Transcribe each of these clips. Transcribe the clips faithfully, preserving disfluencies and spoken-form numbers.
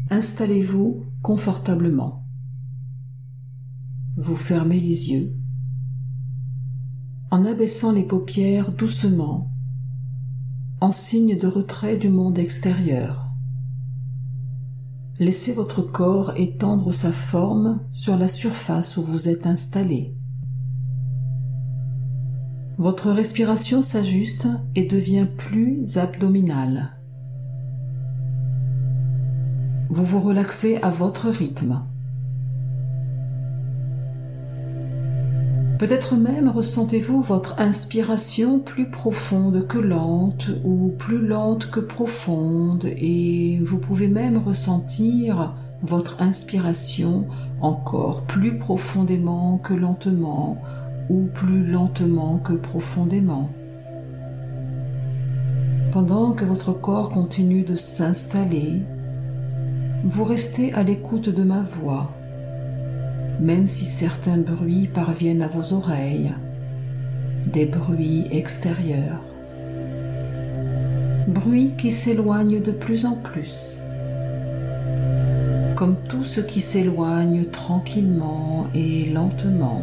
Installez-vous confortablement. Vous fermez les yeux en abaissant les paupières doucement, en signe de retrait du monde extérieur. Laissez votre corps étendre sa forme sur la surface où vous êtes installé. Votre respiration s'ajuste et devient plus abdominale. Vous vous relaxez à votre rythme. Peut-être même ressentez-vous votre inspiration plus profonde que lente ou plus lente que profonde, et vous pouvez même ressentir votre inspiration encore plus profondément que lentement ou plus lentement que profondément. Pendant que votre corps continue de s'installer, vous restez à l'écoute de ma voix, même si certains bruits parviennent à vos oreilles, des bruits extérieurs, bruits qui s'éloignent de plus en plus, comme tout ce qui s'éloigne tranquillement et lentement,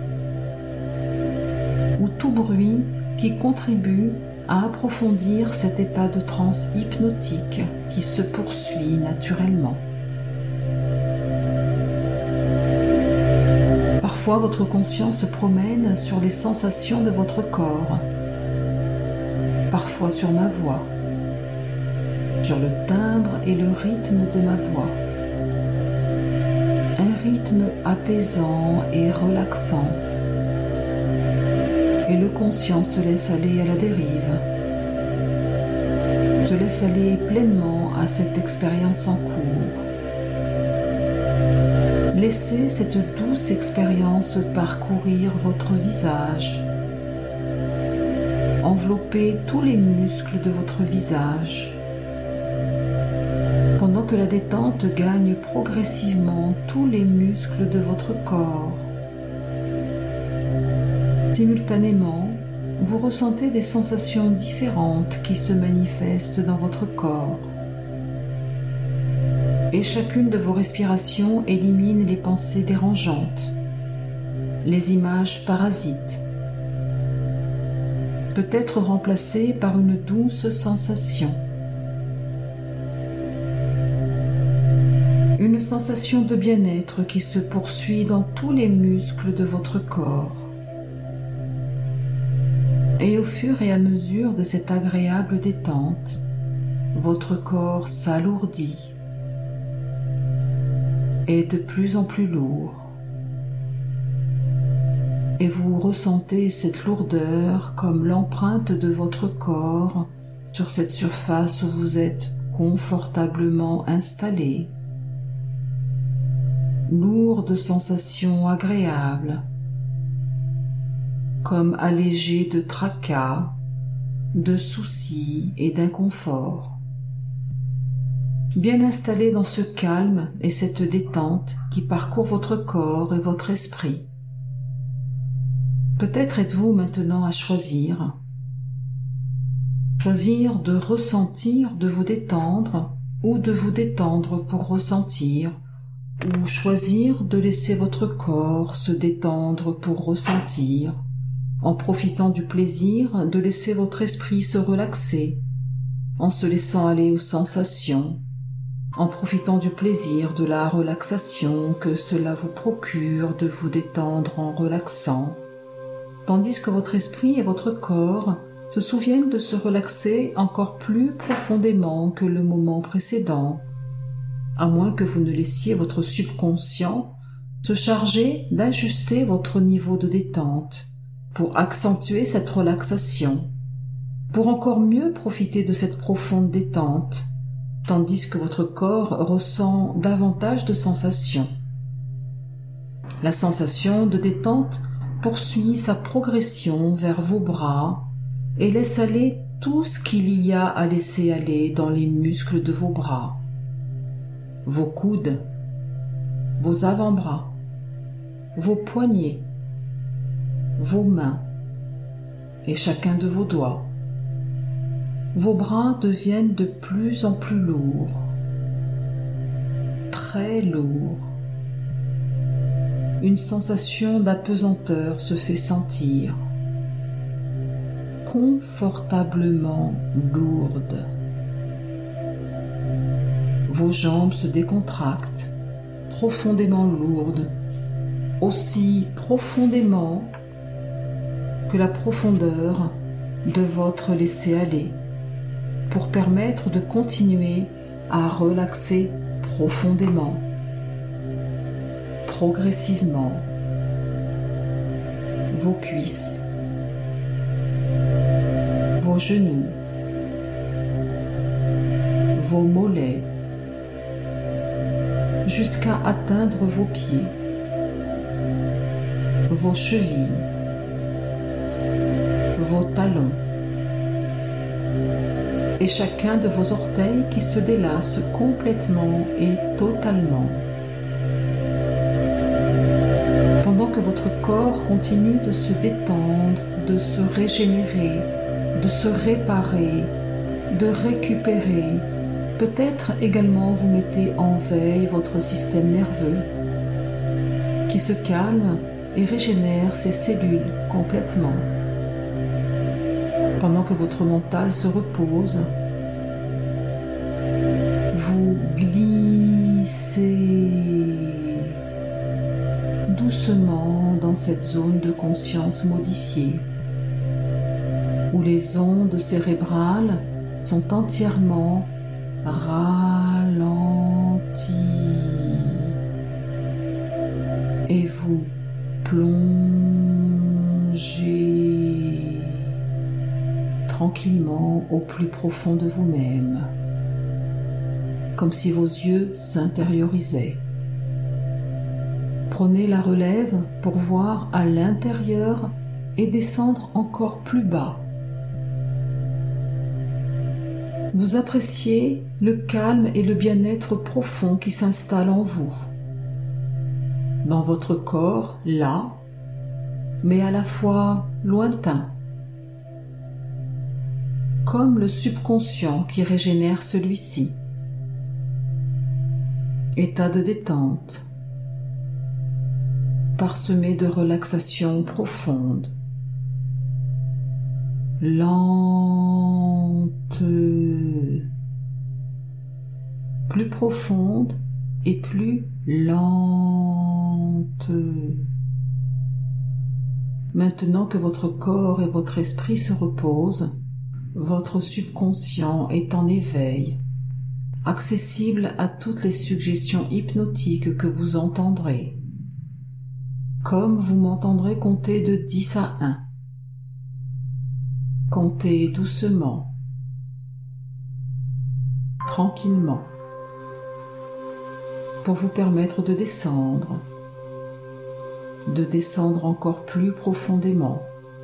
ou tout bruit qui contribue à approfondir cet état de transe hypnotique qui se poursuit naturellement. Parfois, votre conscience se promène sur les sensations de votre corps, parfois sur ma voix, sur le timbre et le rythme de ma voix. Un rythme apaisant et relaxant. Et le conscient se laisse aller à la dérive, se laisse aller pleinement à cette expérience en cours. Laissez cette douce expérience parcourir votre visage, envelopper tous les muscles de votre visage, pendant que la détente gagne progressivement tous les muscles de votre corps. Simultanément, vous ressentez des sensations différentes qui se manifestent dans votre corps. Et chacune de vos respirations élimine les pensées dérangeantes, les images parasites, peut-être remplacées par une douce sensation. Une sensation de bien-être qui se poursuit dans tous les muscles de votre corps. Et au fur et à mesure de cette agréable détente, votre corps s'alourdit, est de plus en plus lourd. Et vous ressentez cette lourdeur comme l'empreinte de votre corps sur cette surface où vous êtes confortablement installé. Lourde sensation agréable, comme allégé de tracas, de soucis et d'inconfort. Bien installé dans ce calme et cette détente qui parcourt votre corps et votre esprit. Peut-être êtes-vous maintenant à choisir. Choisir de ressentir, de vous détendre, ou de vous détendre pour ressentir, ou choisir de laisser votre corps se détendre pour ressentir, en profitant du plaisir de laisser votre esprit se relaxer, en se laissant aller aux sensations, en profitant du plaisir de la relaxation que cela vous procure de vous détendre en relaxant, tandis que votre esprit et votre corps se souviennent de se relaxer encore plus profondément que le moment précédent, à moins que vous ne laissiez votre subconscient se charger d'ajuster votre niveau de détente pour accentuer cette relaxation, pour encore mieux profiter de cette profonde détente, tandis que votre corps ressent davantage de sensations. La sensation de détente poursuit sa progression vers vos bras et laisse aller tout ce qu'il y a à laisser aller dans les muscles de vos bras, vos coudes, vos avant-bras, vos poignets, vos mains et chacun de vos doigts. Vos bras deviennent de plus en plus lourds. très lourd. Une sensation d'apesanteur se fait sentir, confortablement lourde. Vos jambes se décontractent, profondément lourdes, aussi profondément que la profondeur de votre laisser-aller, pour permettre de continuer à relaxer profondément, progressivement, vos cuisses, vos genoux, vos mollets, jusqu'à atteindre vos pieds, vos chevilles, vos talons, et chacun de vos orteils qui se délasse complètement et totalement. Pendant que votre corps continue de se détendre, de se régénérer, de se réparer, de récupérer, peut-être également vous mettez en veille votre système nerveux qui se calme et régénère ses cellules complètement. Pendant que votre mental se repose, vous glissez doucement dans cette zone de conscience modifiée, où les ondes cérébrales sont entièrement ralenties et vous plongez tranquillement au plus profond de vous-même, comme si vos yeux s'intériorisaient. Prenez la relève pour voir à l'intérieur et descendre encore plus bas. Vous appréciez le calme et le bien-être profond qui s'installe en vous, dans votre corps là, mais à la fois lointain, comme le subconscient qui régénère celui-ci. État de détente, parsemé de relaxation profonde, lente, plus profonde et plus lente. Maintenant que votre corps et votre esprit se reposent, votre subconscient est en éveil, accessible à toutes les suggestions hypnotiques que vous entendrez, comme vous m'entendrez compter de dix à un. Comptez doucement, tranquillement, pour vous permettre de descendre, de descendre encore plus profondément,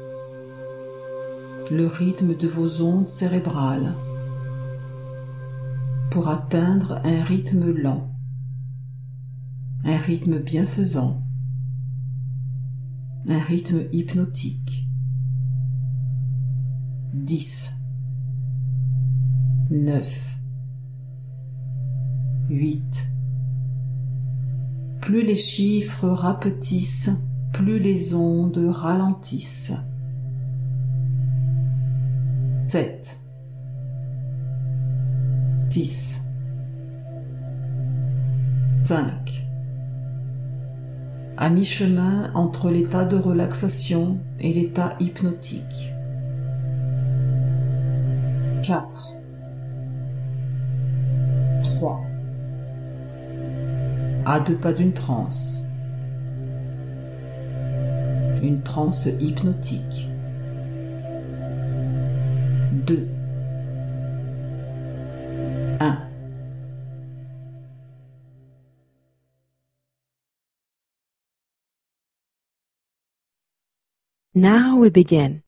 le rythme de vos ondes cérébrales, pour atteindre un rythme lent, un rythme bienfaisant, un rythme hypnotique. dix, neuf, huit. Plus les chiffres rapetissent, plus les ondes ralentissent. sept, six, cinq. À mi-chemin entre l'état de relaxation et l'état hypnotique. quatre, trois. À deux pas d'une transe. Une transe hypnotique. deux, un. Now we begin.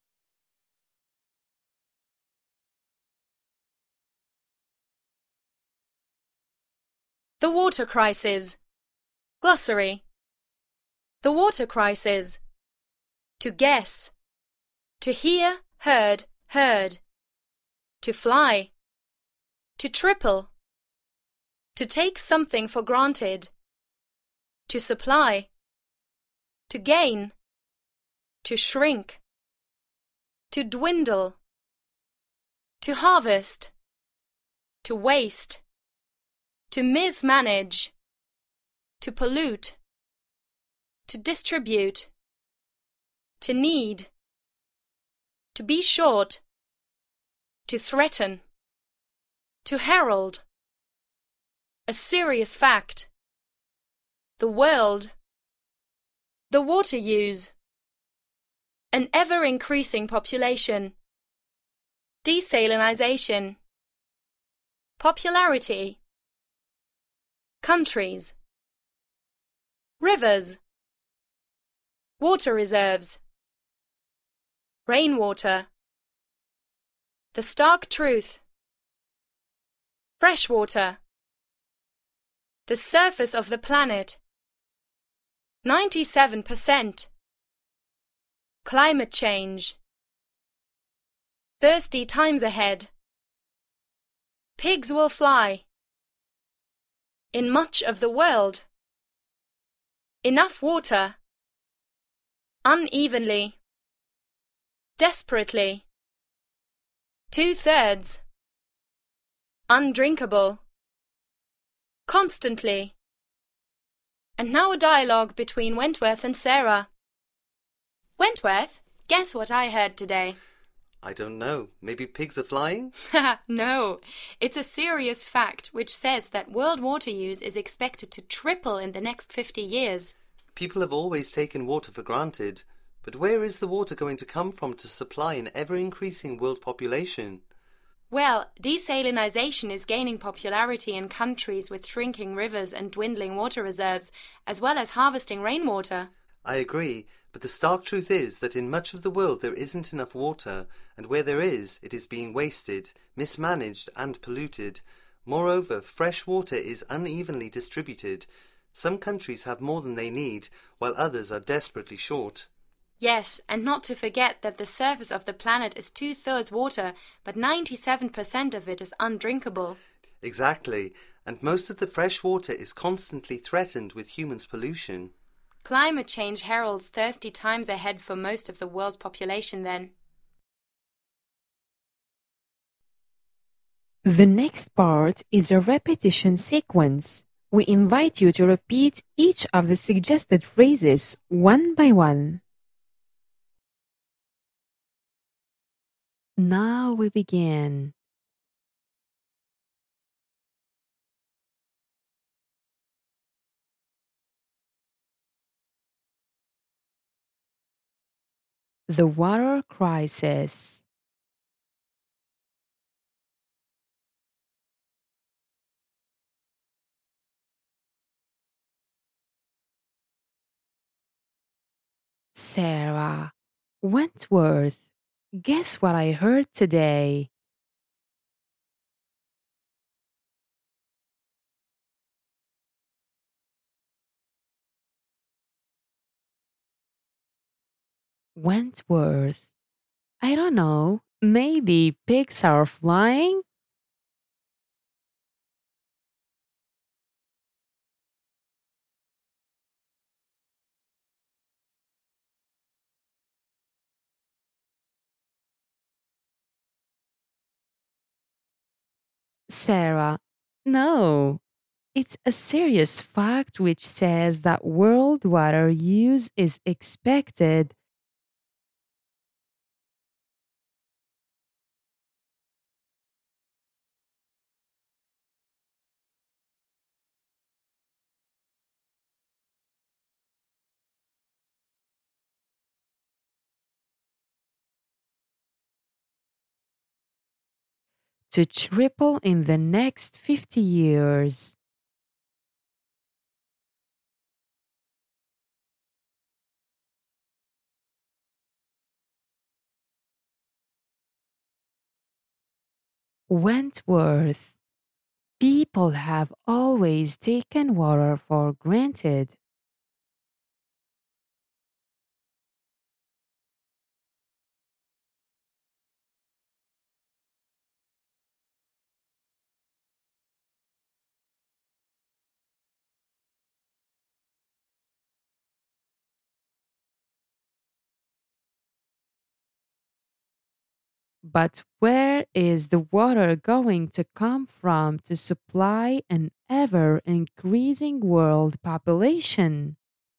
The water crisis. Glossary. The water crisis. To guess. To hear, heard, heard. To fly. To triple. To take something for granted. To supply. To gain. To shrink. To dwindle. To harvest. To waste. To mismanage. To pollute. To distribute. To need. To be short. To threaten. To herald. A serious fact. The world. The water use. An ever-increasing population. Desalinization. Popularity. Countries. Rivers. Water reserves. Rainwater. The stark truth. Fresh water. The surface of the planet. ninety-seven percent. Climate change. Thirsty times ahead. Pigs will fly. In much of the world. Enough water. Unevenly. Desperately. Two-thirds. Undrinkable. Constantly. And now a dialogue between Wentworth and Sarah. Wentworth, guess what I heard today? I don't know. Maybe pigs are flying? No, it's a serious fact which says that world water use is expected to triple in the next fifty years. People have always taken water for granted, but where is the water going to come from to supply an ever-increasing world population? Well, desalinization is gaining popularity in countries with shrinking rivers and dwindling water reserves, as well as harvesting rainwater. I agree, but the stark truth is that in much of the world there isn't enough water, and where there is, it is being wasted, mismanaged and polluted. Moreover, fresh water is unevenly distributed. Some countries have more than they need, while others are desperately short. Yes, and not to forget that the surface of the planet is two-thirds water, but ninety-seven percent of it is undrinkable. Exactly, and most of the fresh water is constantly threatened with humans' pollution. Climate change heralds thirsty times ahead for most of the world's population then. The next part is a repetition sequence. We invite you to repeat each of the suggested phrases one by one. Now we begin. The water crisis. Sarah, Wentworth, guess what I heard today? Wentworth, I don't know, maybe pigs are flying? Sarah, no. It's a serious fact which says that world water use is expected. To triple in the next fifty years. Wentworth, people have always taken water for granted. But where is the water going to come from to supply an ever increasing world population?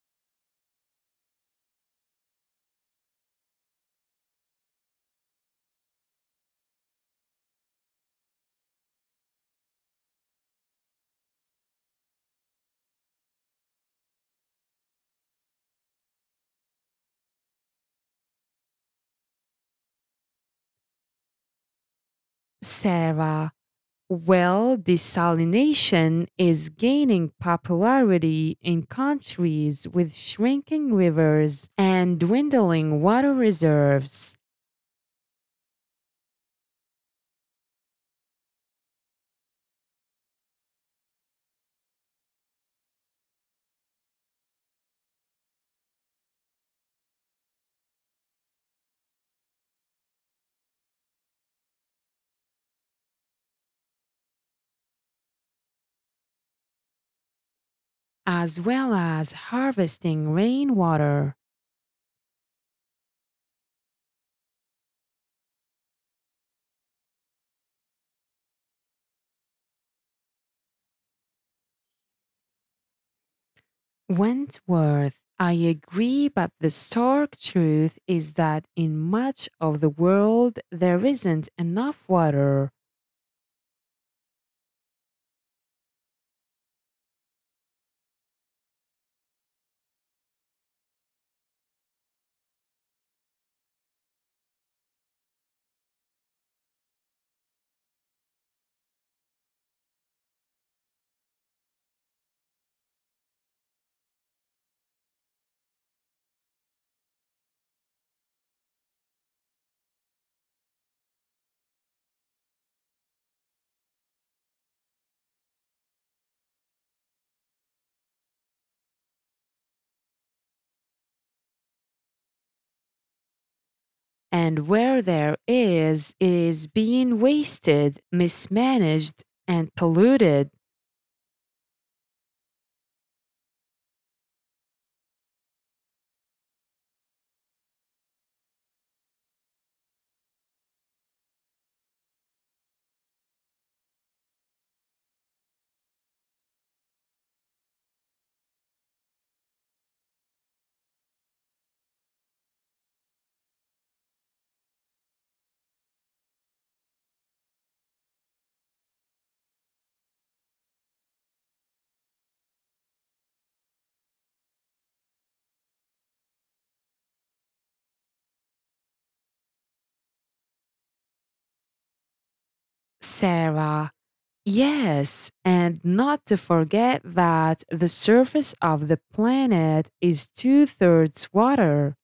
Sarah, well, desalination is gaining popularity in countries with shrinking rivers and dwindling water reserves. As well as harvesting rainwater. Wentworth, I agree, but the stark truth is that in much of the world there isn't enough water. And where there is, it is being wasted, mismanaged, and polluted. Sarah, yes, and not to forget that the surface of the planet is two thirds water.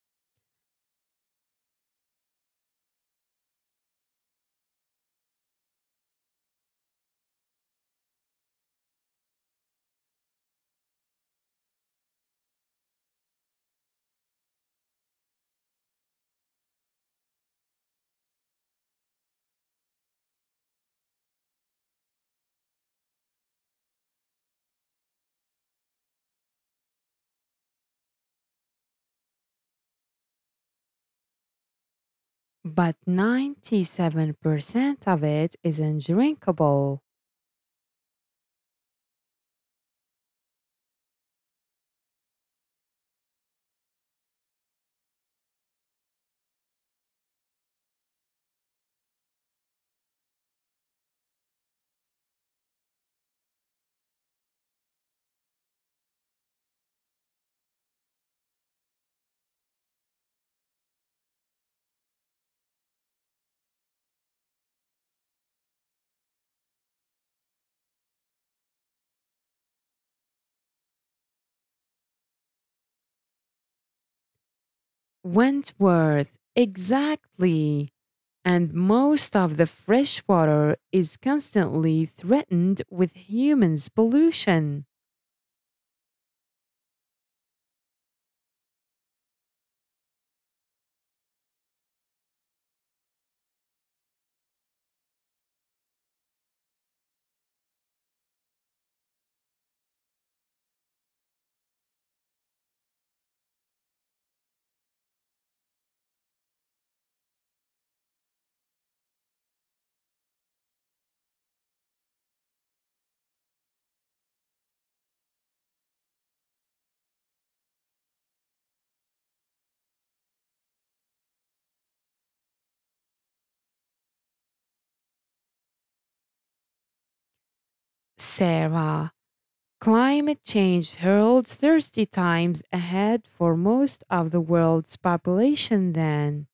But ninety-seven percent of it is undrinkable. Wentworth, exactly. And most of the fresh water is constantly threatened with humans' pollution. Sarah. Climate change hurls thirsty times ahead for most of the world's population then.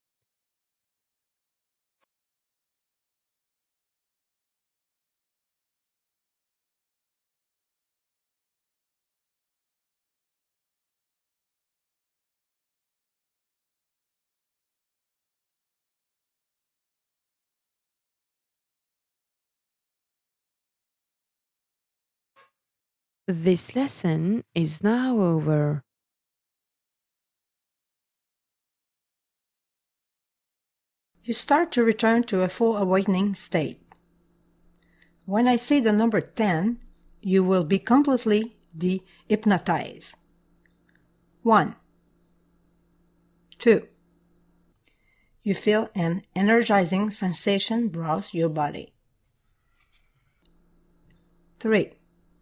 This lesson is now over. You start to return to a full awakening state. When I say the number ten, you will be completely de-hypnotized. One. Two. You feel an energizing sensation browse your body. Three.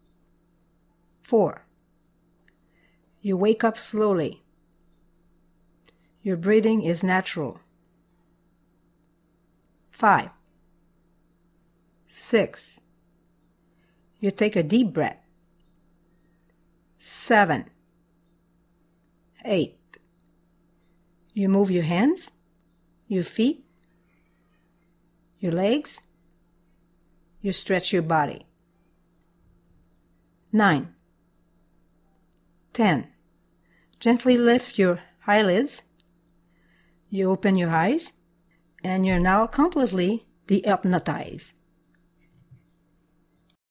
Four. You wake up slowly. Your breathing is natural. Five. Six. You take a deep breath. Seven. Eight. You move your hands, your feet, your legs. You stretch your body. Nine. Ten. Gently lift your eyelids. You open your eyes, and you're now completely de-hypnotized.